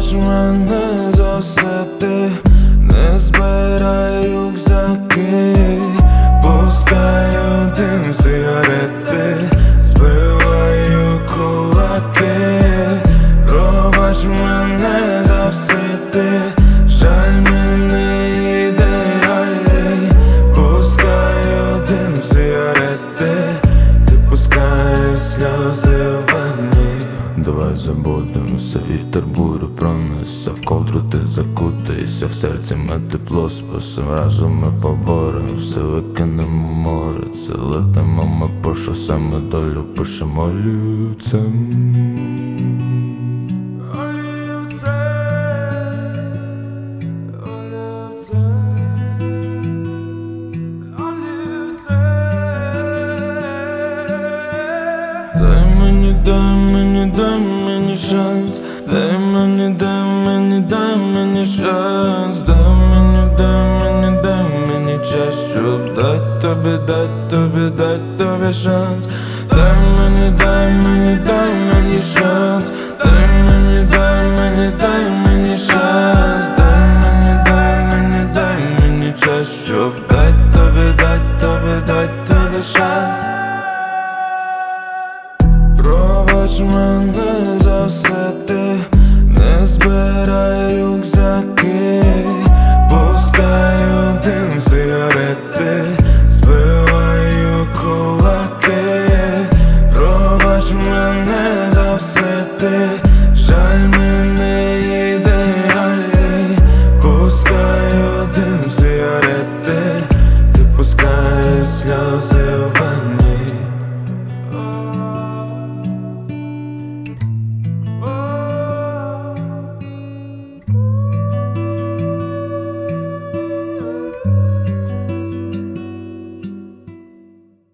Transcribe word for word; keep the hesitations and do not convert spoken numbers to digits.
Пробач мене за все ти, не збирай рюкзаки, пускаю дим сигарети, збиваю кулаки. Пробач мене за все ти, жаль мені ідеальний, пускаю дим сигарети, ти пускаєш сльози в ванні. Давай забудемося, вітер бурю пронесе, в ковдру ти закутайся, в серці ми тепло спасем, разом ми поборем, все викинемо в море, це летимо ми по шосе, ми долю пишемо олівцем. Дай мені, дай мені, дай мені шанс, дай мені, дай мені, дай мені шанс, дай мені, дай мені, дай мені час, щоб дать тобі, дать тобі, дать тобі шанс. Дай мені, дай мені, дай мені шанс,